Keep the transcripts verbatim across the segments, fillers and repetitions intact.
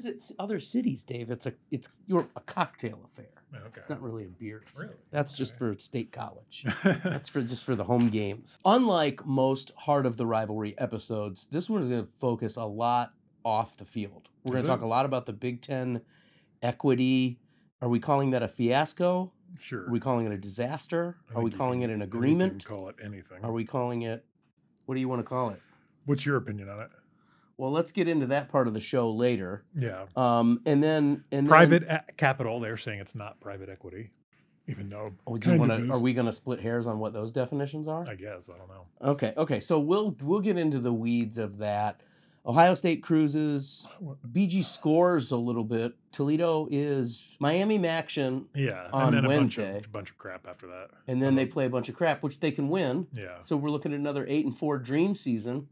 visit other cities, Dave, it's a it's you're a cocktail affair. Okay. It's not really a beer affair. Really? That's just Okay. for State College. That's for just for the home games. Unlike most Heart of the Rivalry episodes, this one is going to focus a lot off the field. We're going Is to it? talk a lot about the Big Ten equity. Are we calling that a fiasco? Sure. Are we calling it a disaster? I Are we think you calling can- it an I think you agreement? can call it anything. Are we calling it, what do you want to call it? What's your opinion on it? Well, let's get into that part of the show later. Yeah. Um, and then and Private Then, a- capital, they're saying it's not private equity, even though oh, do you kind want of to? is. Are we going to split hairs on what those definitions are? I guess. I don't know. Okay, okay. So we'll we'll get into the weeds of that. Ohio State cruises. B G scores a little bit. Toledo is Miami Maction, Yeah. On and then a Wednesday. bunch of, bunch of crap after that. and then they play a bunch of crap, which they can win. Yeah. So we're looking at another eight and four dream season.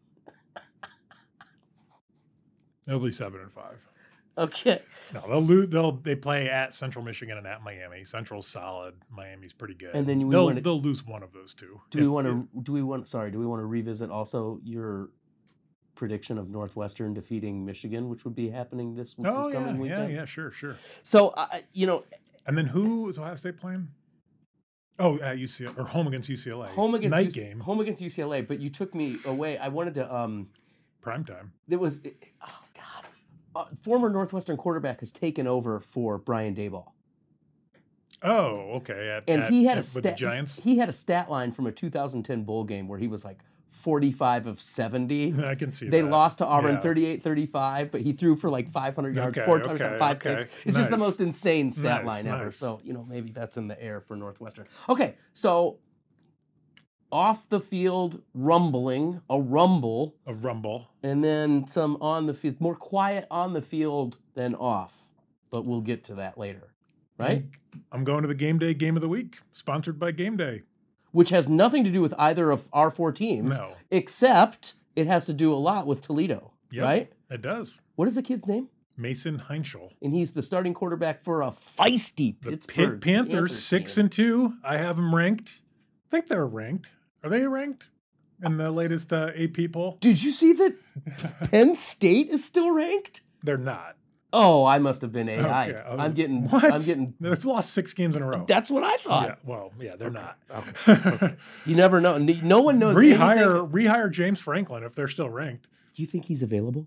It'll be seven and five. Okay. No, they'll lose. They'll they play at Central Michigan and at Miami. Central's solid. Miami's pretty good. And then we they'll wanna- they'll lose one of those two. Do we If- want to? Do we want? Sorry. Do we want to revisit also your prediction of Northwestern defeating Michigan, which would be happening this, Oh this yeah, coming yeah, weekend? yeah, sure, sure. So I, you know, And then who is Ohio State playing? Oh, at U C L A or home against U C L A. home against night U C, game, home against U C L A, but you took me away. I wanted to. Um, prime time. there was. Oh God, uh, former Northwestern quarterback has taken over for Brian Daboll, Oh, okay. At, and at- he had a at- with the stat. Giants. He had a stat line from a two thousand ten bowl game where he was like forty-five of seventy. I can see They that. lost to Auburn Yeah. thirty-eight thirty-five, but he threw for like five hundred yards, Okay, four okay, touchdowns, five okay. picks. It's just the Nice. most insane stat Nice, line ever. nice. So, you know, maybe that's in the air for Northwestern. Okay, so off the field rumbling, a rumble, A rumble. and then some on the field, more quiet on the field than off. But we'll get to that later, right? I'm going to the game day game of the week, sponsored by Game Day. Which has nothing to do with either of our four teams, No, except it has to do a lot with Toledo, Yep. right? it does. What is the kid's name? Mason Heinschel. And he's the starting quarterback for a feisty The Pittsburgh Pit Panthers, six team. and two. I have them ranked. I think they're ranked. Are they ranked in the latest uh, A P poll? Did you see that Penn State is still ranked? They're not. Oh, I must have been A I. Okay, oh, I'm getting. What? I'm getting. They've lost six games in a row. That's what I thought. Yeah, well, yeah, they're not. Okay. You never know. No one knows. rehire, anything. rehire James Franklin if they're still ranked. Do you think he's available?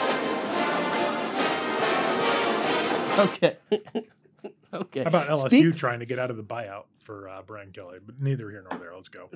Okay. Okay. How about L S U Speak- trying to get out of the buyout for uh, Brian Kelly? But neither here nor there. Let's go.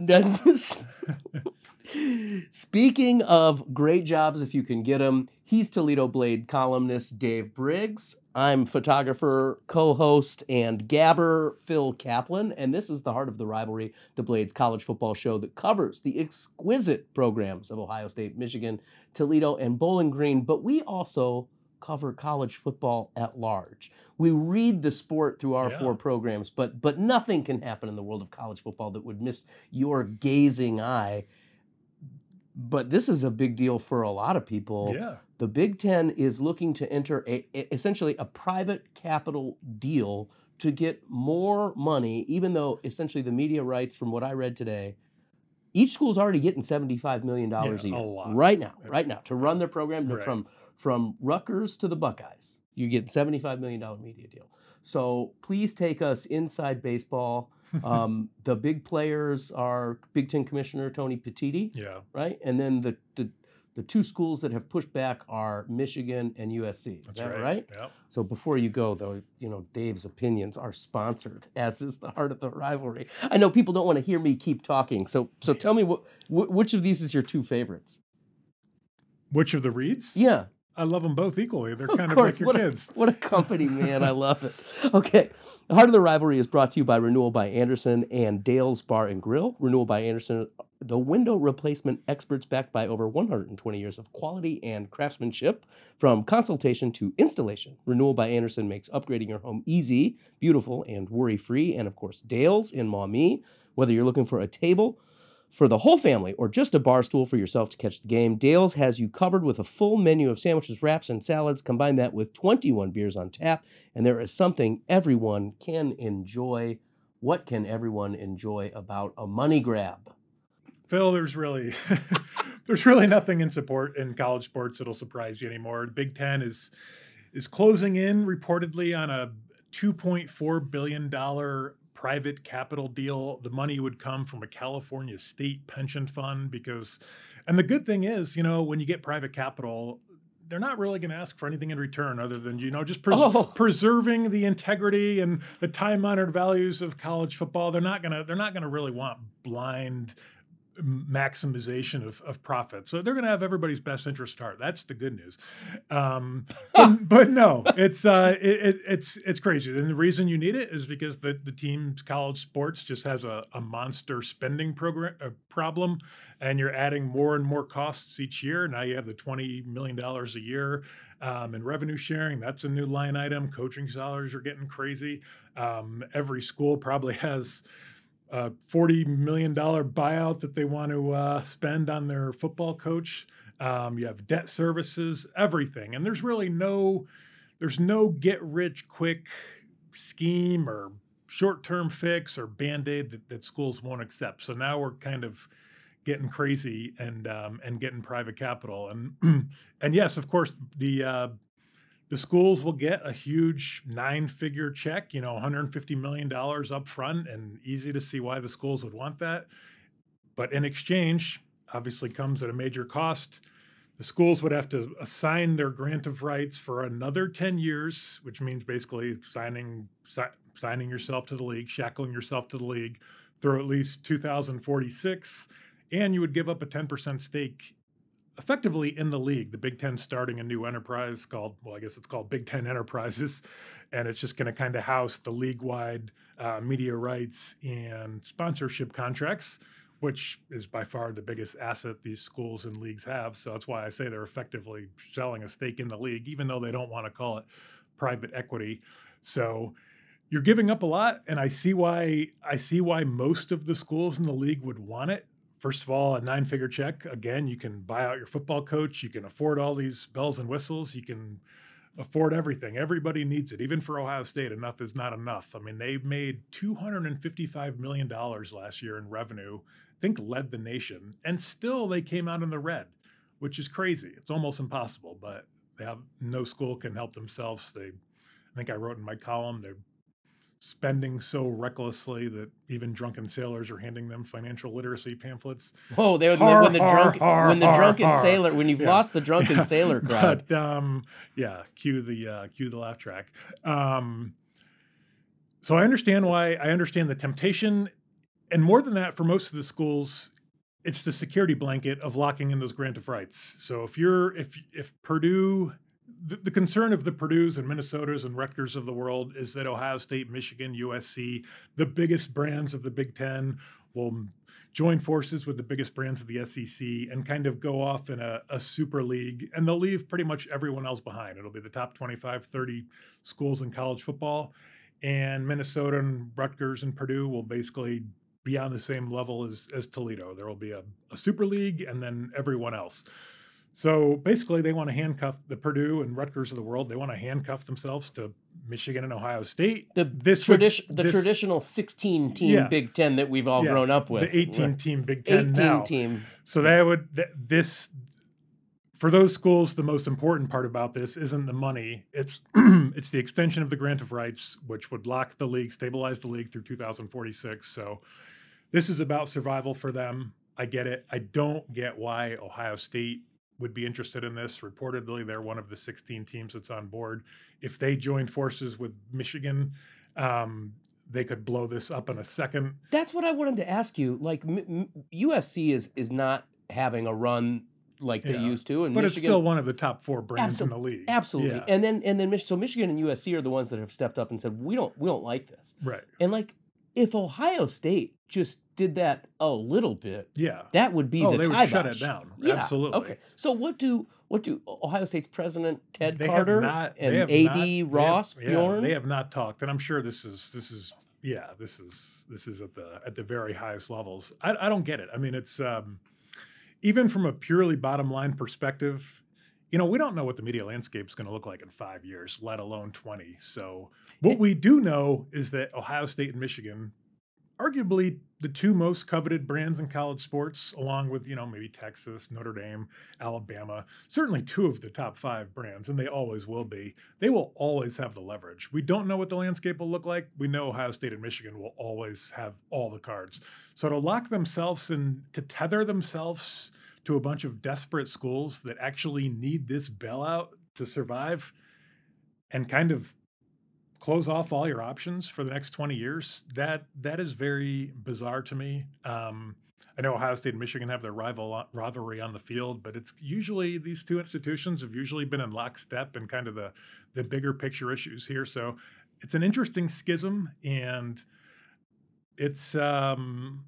Speaking of great jobs, if you can get them, he's Toledo Blade columnist Dave Briggs. I'm photographer, co-host, and gabber Phil Kaplan, and this is the Heart of the Rivalry, the Blades college football show that covers the exquisite programs of Ohio State, Michigan, Toledo, and Bowling Green, but we also cover college football at large. We read the sport through our Yeah. four programs, but but nothing can happen in the world of college football that would miss your gazing eye. But this is a big deal for a lot of people. Yeah. The Big Ten is looking to enter a, a- essentially a private capital deal to get more money, even though essentially the media rights, from what I read today, each school's already getting seventy-five million dollars Yeah, a a year. lot. Right now, right now, to run their program Right. from, from Rutgers to the Buckeyes. You get seventy-five million dollars media deal. So please take us inside baseball. Um, the big players are Big Ten Commissioner Tony Petitti, Yeah. right? And then the, the the two schools that have pushed back are Michigan and U S C. Is That's that right. right? Yep. So before you go, though, you know, Dave's opinions are sponsored, as is the Heart of the Rivalry. I know people don't want to hear me keep talking, so so tell me what wh- which of these is your two favorites? Which of the reads? Yeah, I love them both equally. They're of kind of course. like your what kids. A, what a company, man! I love it. Okay, the Heart of the Rivalry is brought to you by Renewal by Anderson and Dale's Bar and Grill. Renewal by Anderson, the window replacement experts backed by over one hundred twenty years of quality and craftsmanship, from consultation to installation. Renewal by Anderson makes upgrading your home easy, beautiful, and worry-free. And of course, Dale's in Maumee. Whether you're looking for a table for the whole family or just a bar stool for yourself to catch the game, Dale's has you covered with a full menu of sandwiches, wraps, and salads. Combine that with twenty-one beers on tap, and there is something everyone can enjoy. What can everyone enjoy about a money grab? Phil, there's really there's really nothing in support in college sports that'll surprise you anymore. Big Ten is is closing in reportedly on a two point four billion dollars private capital deal. The money would come from a California state pension fund because, and the good thing is, you know, when you get private capital, they're not really going to ask for anything in return other than, you know, just pres- Oh. preserving the integrity and the time-honored values of college football. They're not going to, they're not going to really want blind maximization of, of profit. So they're going to have everybody's best interest at heart. That's the good news. Um, but, but no, it's, uh, it, it, it's, it's crazy. And the reason you need it is because the, the team's college sports just has a, a monster spending program a problem, and you're adding more and more costs each year. Now you have the twenty million dollars a year um, in revenue sharing. That's a new line item. Coaching salaries are getting crazy. Um, every school probably has a forty million dollars buyout that they want to uh, spend on their football coach. Um, you have debt services, everything. And there's really no, there's no get rich quick scheme or short-term fix or Band-Aid that, that schools won't accept. So now we're kind of getting crazy and, um, and getting private capital. And, and yes, of course, the, uh, the schools will get a huge nine-figure check, you know, one hundred fifty million dollars up front, and easy to see why the schools would want that. But in exchange, obviously comes at a major cost. The schools would have to assign their grant of rights for another ten years, which means basically signing si- signing yourself to the league, shackling yourself to the league through at least two thousand forty-six, and you would give up a ten percent stake effectively in the league. The Big Ten starting a new enterprise called, well, I guess it's called Big Ten Enterprises, and it's just going to kind of house the league-wide uh, media rights and sponsorship contracts, which is by far the biggest asset these schools and leagues have. So that's why I say they're effectively selling a stake in the league, even though they don't want to call it private equity. So you're giving up a lot, and I see why I see why most of the schools in the league would want it. First of all, a nine-figure check. Again, you can buy out your football coach. You can afford all these bells and whistles. You can afford everything. Everybody needs it. Even for Ohio State, enough is not enough. I mean, they made two hundred fifty-five million dollars last year in revenue, I think led the nation, and still they came out in the red, which is crazy. It's almost impossible, but they have no school can help themselves. They, I think I wrote in my column, they're spending so recklessly that even drunken sailors are handing them financial literacy pamphlets. Whoa, they would Har, when the har, drunk har, when the har, drunken har. sailor when you've Yeah. lost the drunken Yeah. sailor crowd. But um, yeah, cue the uh, cue the laugh track. Um, so I understand why. I understand the temptation, and more than that, for most of the schools, it's the security blanket of locking in those grant of rights. So if you're if if Purdue. The, the concern of the Purdues and Minnesotas and Rutgers of the world is that Ohio State, Michigan, U S C, the biggest brands of the Big Ten, will join forces with the biggest brands of the S E C and kind of go off in a, a super league, and they'll leave pretty much everyone else behind. It'll be the top twenty-five, thirty schools in college football, and Minnesota and Rutgers and Purdue will basically be on the same level as, as Toledo. There will be a, a super league and then everyone else. So basically, they want to handcuff the Purdue and Rutgers of the world. They want to handcuff themselves to Michigan and Ohio State. The this tradition, would, the this, traditional sixteen-team Yeah. Big Ten that we've all yeah, grown up with. the eighteen-team Big Ten now. eighteen-team. So that would th- this for those schools. The most important part about this isn't the money; it's it's the extension of the grant of rights, which would lock the league, stabilize the league through two thousand forty-six. So this is about survival for them. I get it. I don't get why Ohio State would be interested in this. Reportedly, they're one of the sixteen teams that's on board. If they join forces with Michigan, um, they could blow this up in a second. That's what I wanted to ask you. Like M- M- U S C is is not having a run like they Yeah. used to, and But Michigan, it's still one of the top four brands Absol- in the league. absolutely. Yeah. And then and then Mich- so Michigan and U S C are the ones that have stepped up and said we don't we don't like this. Right. And like if Ohio State just did that a little bit, Yeah. that would be Oh, the they would kibosh. shut it down. Yeah. Absolutely. Okay. So what do what do Ohio State's president Ted They Carter have not, and they have A D not- they have- Ross yeah, Bjorn? they have not talked, and I'm sure this is this is yeah this is this is at the at the very highest levels. I, I don't get it. I mean, it's um, even from a purely bottom line perspective. You know, we don't know what the media landscape is going to look like in five years, let alone twenty. So what we do know is that Ohio State and Michigan arguably the two most coveted brands in college sports, along with, you know, maybe Texas, Notre Dame, Alabama, certainly two of the top five brands, and they always will be. They will always have the leverage. We don't know what the landscape will look like. We know Ohio State and Michigan will always have all the cards. So to lock themselves and to tether themselves to a bunch of desperate schools that actually need this bailout to survive and kind of close off all your options for the next twenty years, that that is very bizarre to me. Um, I know Ohio State and Michigan have their rival rivalry on the field, but it's usually these two institutions have usually been in lockstep in kind of the the bigger picture issues here. So it's an interesting schism, and it's um,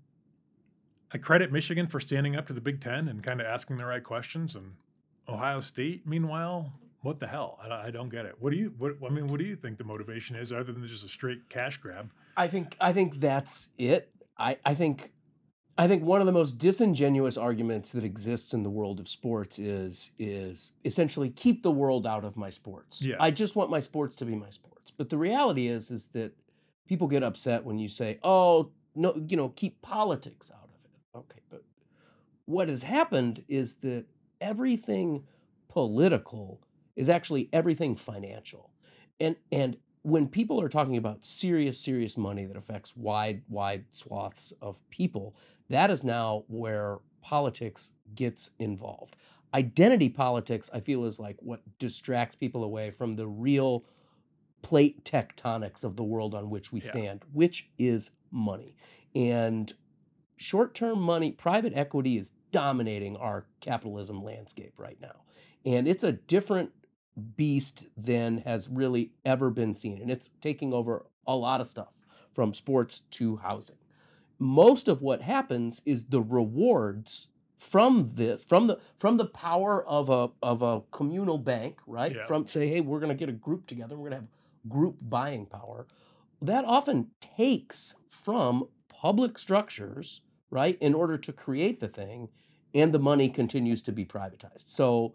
I credit Michigan for standing up to the Big Ten and kind of asking the right questions, and Ohio State, meanwhile, what the hell? I don't, I don't get it. What do you? What I mean, what do you think the motivation is, other than just a straight cash grab? I think I think that's it. I, I think I think one of the most disingenuous arguments that exists in the world of sports is is essentially keep the world out of my sports. Yeah. I just want my sports to be my sports. But the reality is is that people get upset when you say, "Oh, no, you know, keep politics out of it." Okay, but what has happened is that everything political is actually everything financial. And and when people are talking about serious, serious money that affects wide, wide swaths of people, that is now where politics gets involved. Identity politics, I feel, is like what distracts people away from the real plate tectonics of the world on which we Yeah. stand, which is money. And short-term money, private equity is dominating our capitalism landscape right now. And it's a different beast than has really ever been seen. And it's taking over a lot of stuff from sports to housing. Most of what happens is the rewards from this, from the from the power of a of a communal bank, right? Yeah. From say, hey, we're gonna get a group together, we're gonna have group buying power. That often takes from public structures, right, in order to create the thing, and the money continues to be privatized. So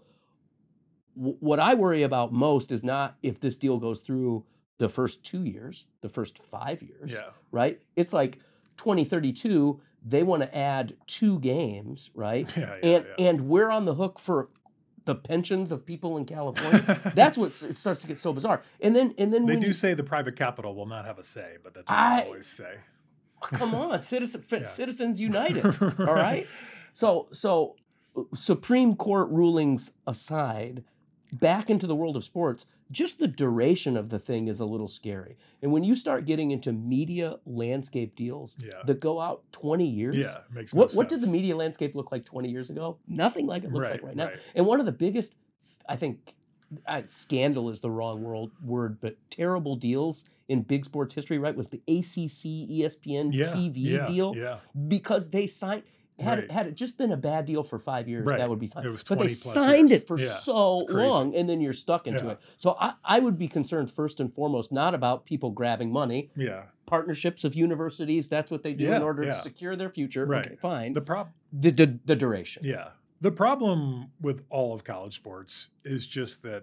what I worry about most is not if this deal goes through the first two years, the first five years, Yeah. right? It's like twenty thirty-two, they want to add two games, right? Yeah, yeah, and yeah. and we're on the hook for the pensions of people in California. That's what it starts to get so bizarre. And then and then They when do you, say the private capital will not have a say, but that's what I- they always say. come on, citizen, Yeah. Citizens United, all right? So so Supreme Court rulings aside, back into the world of sports, just the duration of the thing is a little scary. And when you start getting into media landscape deals Yeah. that go out twenty years, Yeah, makes no what, what did the sense. media landscape look like twenty years ago? Nothing like it looks like Right, right now. right. And one of the biggest, I think, uh, scandal is the wrong world, word, but terrible deals in big sports history, right, was the A C C E S P N Yeah, T V yeah, deal. yeah. Because they signed, had, Right. it, had it just been a bad deal for five years, Right. that would be fine. It was But they twenty plus signed years. it for Yeah, so it's crazy. long, and then you're stuck into Yeah. it. So I, I would be concerned first and foremost, not about people grabbing money. Yeah. Partnerships of universities, that's what they do Yeah, in order yeah. to secure their future. Right. Okay, fine. The The, prob the, the, duration. yeah. The problem with all of college sports is just that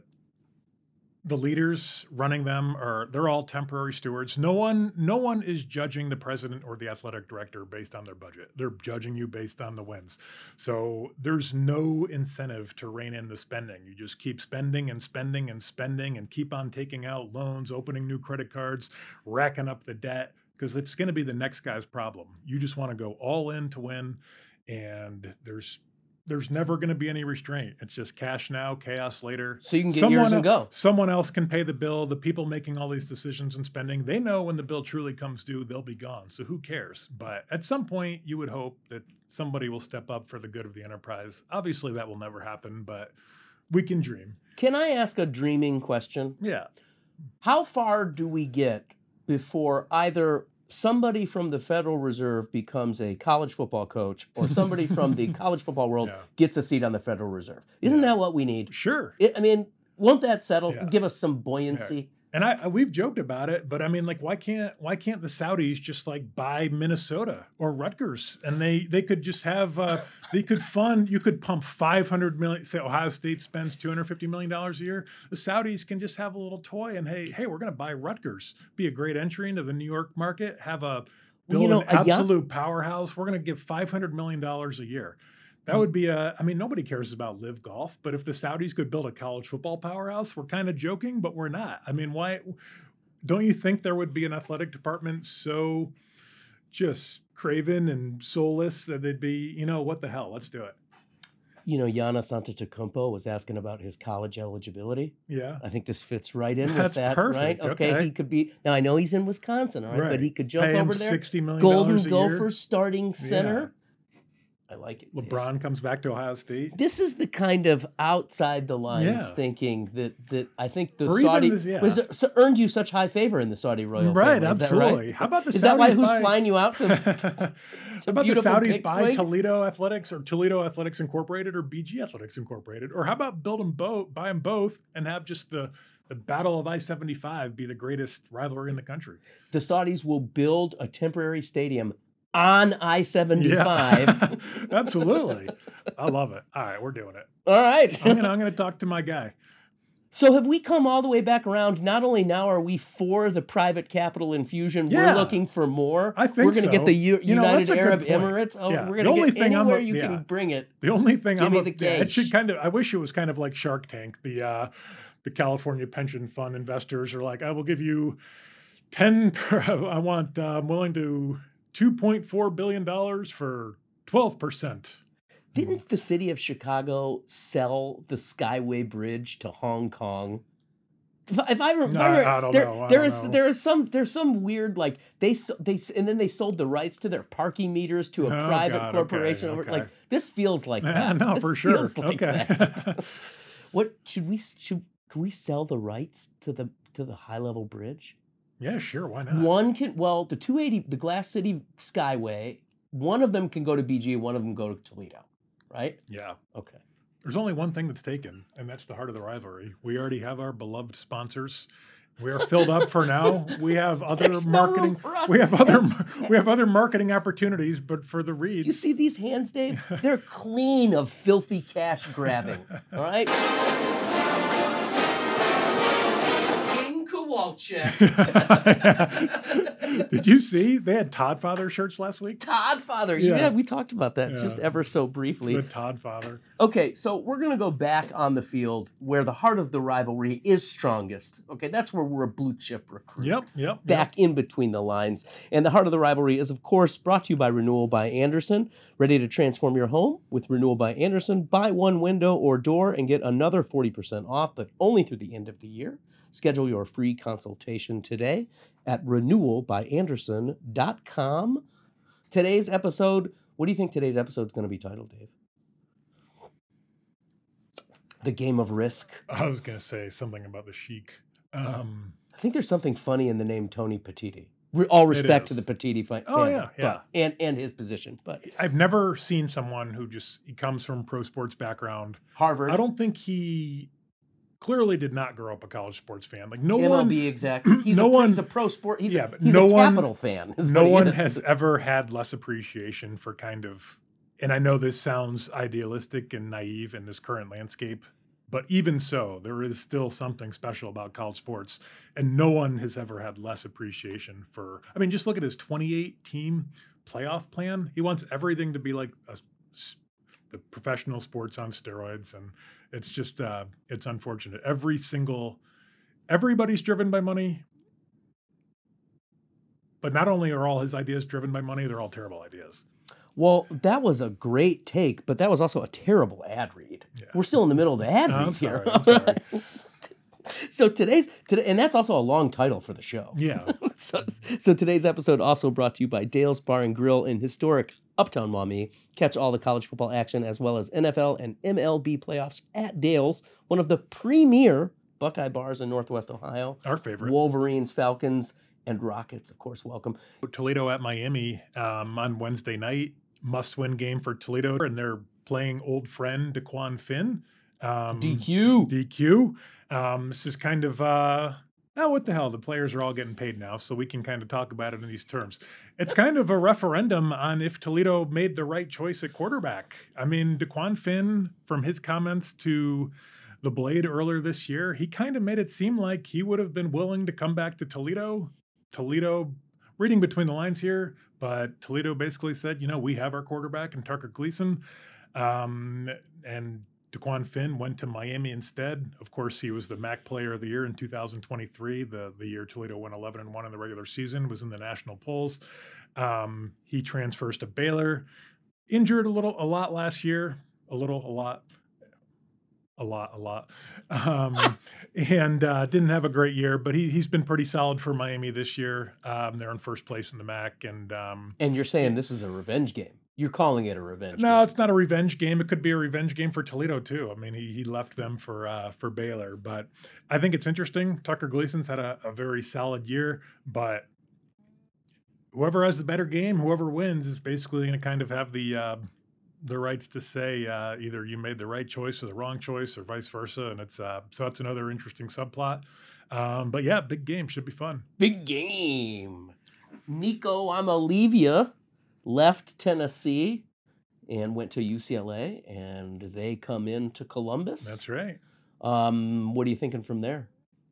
the leaders running them are they're all temporary stewards. No one no one is judging the president or the athletic director based on their budget. They're judging you based on the wins. So there's no incentive to rein in the spending. You just keep spending and spending and spending and keep on taking out loans, opening new credit cards, racking up the debt, because it's going to be the next guy's problem. You just want to go all in to win, and there's there's never going to be any restraint. It's just cash now, chaos later. So you can get yours and go. Someone else can pay the bill. The people making all these decisions and spending, they know when the bill truly comes due, they'll be gone. So who cares? But at some point, you would hope that somebody will step up for the good of the enterprise. Obviously, that will never happen, but we can dream. Can I ask a dreaming question? Yeah. How far do we get before either somebody from the Federal Reserve becomes a college football coach or somebody from the college football world Yeah. gets a seat on the Federal Reserve? Isn't Yeah. that what we need? Sure. It, I mean, won't that settle? Yeah. Give us some buoyancy? And I, I we've joked about it, but I mean, like, why can't why can't the Saudis just like buy Minnesota or Rutgers, and they they could just have uh, they could fund you could pump five hundred million. Say Ohio State spends two hundred fifty million dollars a year. The Saudis can just have a little toy, and hey hey, we're going to buy Rutgers, be a great entry into the New York market, have a build you know, an a young- absolute powerhouse. We're going to give five hundred million dollars a year. That would be a, I mean, nobody cares about live golf, but if the Saudis could build a college football powerhouse, we're kind of joking, but we're not. I mean, why, don't you think there would be an athletic department so just craven and soulless that they'd be, you know, what the hell, let's do it. You know, Giannis Antetokounmpo was asking about his college eligibility. Yeah. I think this fits right in That's with that, perfect. right? Okay, Okay. he could be, now I know he's in Wisconsin, all right, Right. but he could jump Pay him over there. sixty million Golden dollars a Gopher year. starting center. I like it. Dave. LeBron comes back to Ohio State. This is the kind of outside the lines Yeah. thinking that that I think the Or even Saudi this- yeah. was so earned you such high favor in the Saudi royal Right, family. Is that absolutely. right? How about the Is that why Saudis who's buy- flying you out to, How to about the beautiful Saudis Pigs buy Lake? Toledo Athletics or Toledo Athletics Incorporated or B G Athletics Incorporated? Or how about build them both, buy them both, and have just the the Battle of I seventy-five be the greatest rivalry in the country? The Saudis will build a temporary stadium on I seventy-five. Yeah. Absolutely. I love it. All right, we're doing it. All right. I'm gonna I'm gonna talk to my guy. So have we come all the way back around? Not only now are we for the private capital infusion, Yeah. we're looking for more. I think we're going to so. get the U- You know, United that's a good Arab point. Emirates. Oh, Yeah. we're The going to only get thing I'm anywhere a- you yeah. can bring it. The only thing Give I'm me a, the yeah, it should cash. kind of I wish it was kind of like Shark Tank. The uh the California pension fund investors are like, I will give you ten per, I want uh, I'm willing to two point four billion dollars for twelve percent. Didn't the city of Chicago sell the Skyway Bridge to Hong Kong? If, I- if I remember, No, I- I don't there, know. I there don't is know. there is some there's some weird like they s- they s- and then they sold the rights to their parking meters to a Oh, private God, corporation. okay, over okay. Like this feels like Yeah, that. no, This for sure. feels like Okay. that. What should we should can we sell the rights to the to the high level bridge? Yeah, sure, why not? One can well the two eighty the Glass City Skyway. One of them can go to B G. One of them go to Toledo. Right? Yeah. Okay. There's only one thing that's taken, and that's the heart of the rivalry. We already have our beloved sponsors. We are filled up for now. We have other There's no room marketing. for us. We have other. We have other marketing opportunities, but for the Do Reeds, you see these hands, Dave? They're clean of filthy cash grabbing. All right? King Kowalczyk. Did you see they had Todd Father shirts last week? Todd Father. Yeah. Yeah. we talked about that just Yeah. ever so briefly. The Todd Father. Okay, so we're going to go back on the field where the heart of the rivalry is strongest. Okay, that's where we're a blue chip recruit. Yep, yep. Back in between the lines. And the heart of the rivalry is, of course, brought to you by Renewal by Anderson. Ready to transform your home with Renewal by Anderson? Buy one window or door and get another forty percent off, but only through the end of the year. Schedule your free consultation today at renewal by anderson dot com. Today's episode, what do you think today's episode is going to be titled, Dave? The Game of Risk. I was gonna say something about the Sheik. Um, I think there's something funny in the name Tony Petiti. Re- All respect to is. the Petiti fi- Oh, family, yeah, yeah. but- and and his position, but I've never seen someone who just he comes from pro sports background. Harvard, I don't think he clearly did not grow up a college sports fan. Like no M L B one, exec. He's no a, one- he's a pro sport. He's yeah, a, but he's no a one- Capital fan. is no what he one is. has ever had less appreciation for kind of. And I know this sounds idealistic and naive in this current landscape, but even so, there is still something special about college sports, and no one has ever had less appreciation for. I mean, just look at his twenty-eight team playoff plan. He wants everything to be like a, the professional sports on steroids, and it's just uh, it's unfortunate. Every single everybody's driven by money, but not only are all his ideas driven by money, they're all terrible ideas. Well, that was a great take, but that was also a terrible ad read. Yeah. We're still in the middle of the ad No, read I'm here. sorry, I'm sorry. So today's today, and that's also a long title for the show. Yeah. so, so today's episode also brought to you by Dale's Bar and Grill in historic Uptown Maumee. Catch all the college football action as well as N F L and M L B playoffs at Dale's, one of the premier Buckeye bars in Northwest Ohio. Our favorite. Wolverines, Falcons, and Rockets, of course, welcome. Toledo at Miami um, on Wednesday night. Must-win game for Toledo, and they're playing old friend DeQuan Finn. Um, D Q. D Q. Um, this is kind of, uh, oh, what the hell? The players are all getting paid now, so we can kind of talk about it in these terms. It's kind of a referendum on if Toledo made the right choice at quarterback. I mean, DeQuan Finn, from his comments to the Blade earlier this year, he kind of made it seem like he would have been willing to come back to Toledo. Toledo reading between the lines here, but Toledo basically said, you know, we have our quarterback in Tucker Gleason, um, and DeQuan Finn went to Miami instead. Of course, he was the M A C Player of the Year in two thousand twenty-three, the the year Toledo went eleven and one in the regular season, was in the national polls. Um, he transfers to Baylor, injured a little, a lot last year, a little, a lot. A lot, a lot, um, and uh, didn't have a great year, but he he's been pretty solid for Miami this year. Um, they're in first place in the M A C, and um, And you're saying this is a revenge game. You're calling it a revenge no, game. it's not a revenge game. It could be a revenge game for Toledo too. I mean, he he left them for uh, for Baylor, but I think it's interesting. Tucker Gleason's had a, a very solid year, but whoever has the better game, whoever wins, is basically going to kind of have the uh, the rights to say uh, either you made the right choice or the wrong choice, or vice versa. And it's uh, so that's another interesting subplot. Um, but yeah, big game, should be fun. Big game. Nico Amalivia left Tennessee and went to U C L A, and they come into Columbus. That's right. Um, what are you thinking from there?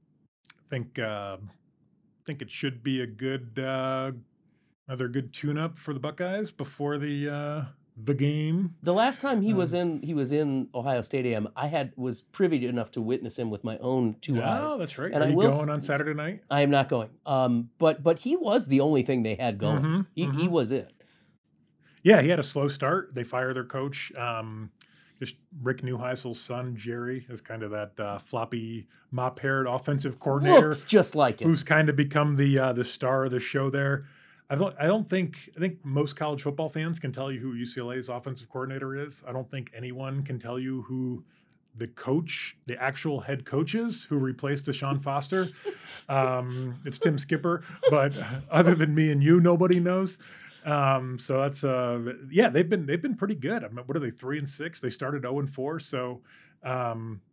I think uh, think it should be a good uh, another good tune-up for the Buckeyes before the uh, the game. The last time he Um, was in, he was in Ohio Stadium. I had was privy enough to witness him with my own two Oh, eyes. that's right. And Are I you will going s- on Saturday night? I am not going. Um, but but he was the only thing they had going. Mhm, He he mhm. was it. Yeah, he had a slow start. They fire their coach. Um, just Rick Neuheisel's son, Jerry, is kind of that uh, floppy, mop-haired offensive coordinator Looks just like it. who's kind of become the uh, the star of the show there. I don't I don't think I think most college football fans can tell you who U C L A's offensive coordinator is. I don't think anyone can tell you who the coach, the actual head coach is, who replaced Deshaun Foster. Um, it's Tim Skipper, but other than me and you, nobody knows. Um, so that's uh yeah, they've been they've been pretty good. I mean, what are they, three and six? They started zero and four, so um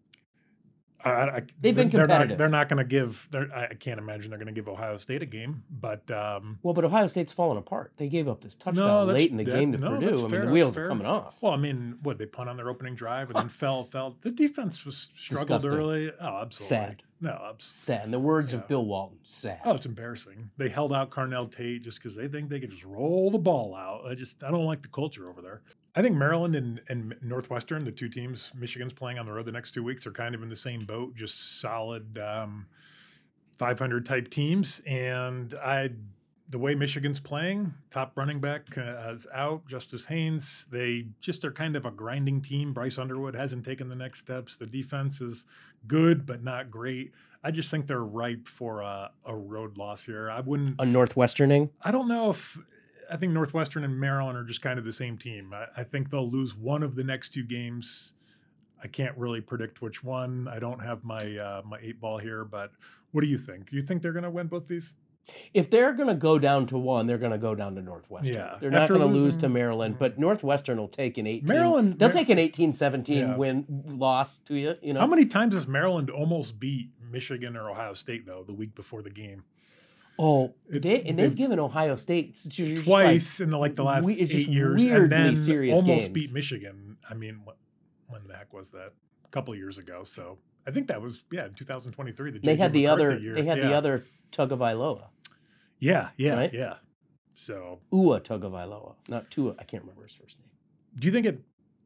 I, I, They've been they're not competitive. they're not going to give. They're, I can't imagine they're going to give Ohio State a game, but um, Well, but Ohio State's fallen apart. They gave up this touchdown no, that's, late in the that- game to no, Purdue. that's I mean, fair, the that's wheels are fair. coming off. Well, I mean, what, they punt on their opening drive and then fell fell. The defense was struggled Disgusting. early. Oh, absolutely. Sad. No, abs- Sad. In the words Yeah. of Bill Walton, sad. oh, it's embarrassing. They held out Carnell Tate just because they think they could just roll the ball out. I just I don't like the culture over there. I think Maryland and, and Northwestern, the two teams Michigan's playing on the road the next two weeks, are kind of in the same boat, just solid um, five hundred type teams. And I, the way Michigan's playing, top running back uh, is out, Justice Haynes. They just are kind of a grinding team. Bryce Underwood hasn't taken the next steps. The defense is good, but not great. I just think they're ripe for a, a road loss here. I wouldn't. A Northwesterning? I don't know if I think Northwestern and Maryland are just kind of the same team. I, I think they'll lose one of the next two games. I can't really predict which one. I don't have my uh, my eight ball here, but what do you think? Do you think they're going to win both these? If they're going to go down to one, they're going to go down to Northwestern. Yeah. They're not After going to lose losing- to Maryland, but Northwestern will take an eighteen. Maryland- They'll Mar- take an eighteen seventeen Yeah. win loss to you. You know, How many times has Maryland almost beat Michigan or Ohio State though the week before the game? oh, It- they and they've they've- given Ohio State it's just- you're just Twice in the like the last we- it's eight just years, weirdly and then serious almost games. beat Michigan. I mean, what, when the heck was that? A couple of years ago. So I think that was yeah, in two thousand twenty-three. The They J J had the McCarthy other. year. They had yeah. the other Tagovailoa, Yeah, yeah, right? yeah. So, Ua Tagovailoa, not Tua. I can't remember his first name. do you think it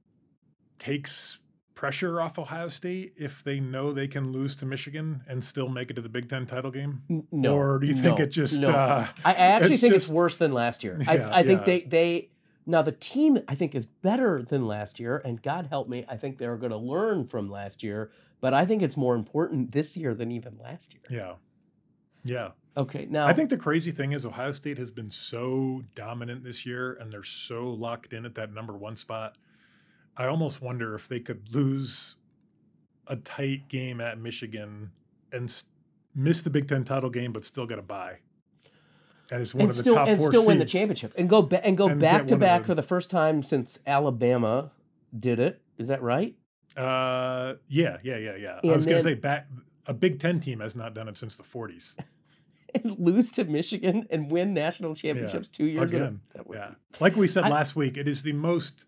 takes pressure off Ohio State if they know they can lose to Michigan and still make it to the Big Ten title game? N- No. Or do you think no, it just, No. uh, I, I actually it's think just- it's worse than last year. I, Yeah, I think yeah. they they now the team I think is better than last year, and God help me, I think they're going to learn from last year. But I think it's more important this year than even last year. Yeah. Yeah. Okay, now I think the crazy thing is Ohio State has been so dominant this year and they're so locked in at that number one spot. I almost wonder if they could lose a tight game at Michigan and s- miss the Big Ten title game, but still get a bye. And it's one and of the still top and four still win the seeds. championship and go ba- and go And back get to one of back the- for the first time since Alabama did it. Is that right? Uh, yeah, yeah, yeah, yeah. I And was going to then- say back. A Big Ten team has not done it since the forties. And lose to Michigan and win national championships two years in a- Again, that would yeah. be- Like we said I- last week, it is the most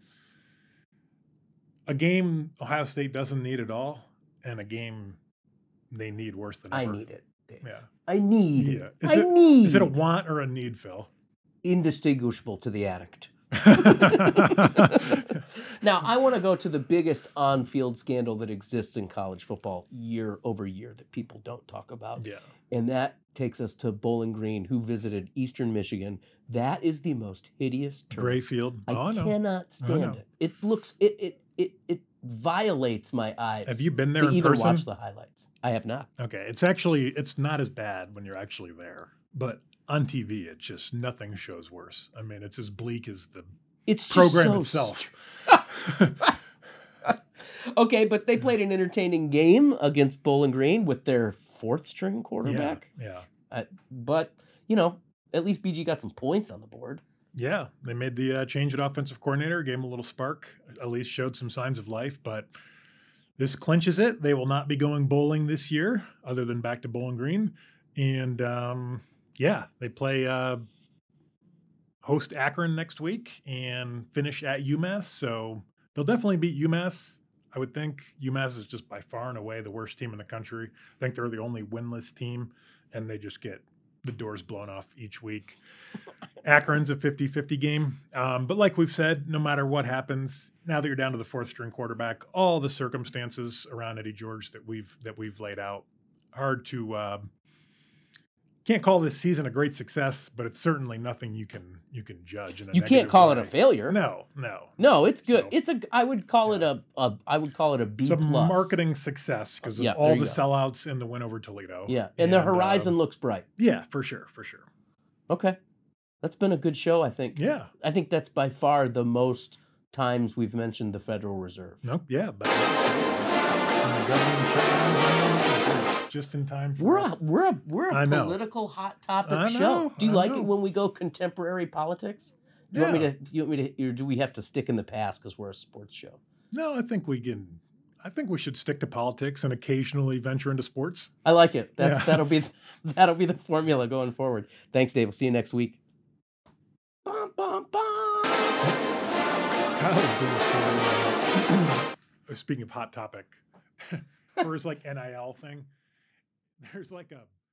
a game Ohio State doesn't need at all, and a game they need worse than I ever. need it. Dave. Yeah. I need. Yeah. Is I it, need. Is it a want or a need, Phil? Indistinguishable to the addict. Now, I want to go to the biggest on-field scandal that exists in college football year over year that people don't talk about. Yeah. And that takes us to Bowling Green, who visited Eastern Michigan. That is the most hideous turf. Gray field. I Oh, no. cannot stand know. it. It looks it it it it violates my eyes. Have you been there to in even person? watch the highlights? I have not. Okay. It's actually, it's not as bad when you're actually there. But on T V, it just, nothing shows worse. I mean, it's as bleak as the It's just program so itself. Okay, but they played an entertaining game against Bowling Green with their fourth string Yeah. quarterback. Yeah. Uh, but, you know, at least B G got some points on the board. Yeah, they made the uh, change at offensive coordinator, gave him a little spark, at least showed some signs of life, but this clinches it. They will not be going bowling this year other than back to Bowling Green. And um, yeah, they play uh, host Akron next week and finish at UMass. So they'll definitely beat UMass. I would think UMass is just by far and away the worst team in the country. I think they're the only winless team, and they just get the doors blown off each week. Akron's a fifty-fifty game. Um, but like we've said, no matter what happens, now that you're down to the fourth string quarterback, all the circumstances around Eddie George that we've that we've laid out, hard to uh, can't call this season a great success, but it's certainly nothing you can you can judge. In a You can't negative call way. it a failure. No, no. No, it's good. So- it's a. I would call it a, a. I would call it a B It's a plus. marketing success because of Yeah, there all you the go. sellouts and the win over Toledo. Yeah, and, the horizon um, looks bright. yeah, for sure, for sure. Okay, that's been a good show. I think. Yeah. I think that's by far the most times we've mentioned the Federal Reserve. Nope. Yeah, but and the government shutdown is on. This is great. Just in time for We're us. a we're a we're a I know. political hot topic I show. know, Do you I like know. it when we go contemporary politics? Do you want me Yeah. to? Do you want me to? Or do we have to stick in the past because we're a sports show? No, I think we can. I think we should stick to politics and occasionally venture into sports. I like it. That's Yeah. that'll be that'll be the formula going forward. Thanks, Dave. We'll see you next week. Bum, bum, bum. Kyle was doing a story. on- Speaking of hot topic, for his like N I L thing, there's like a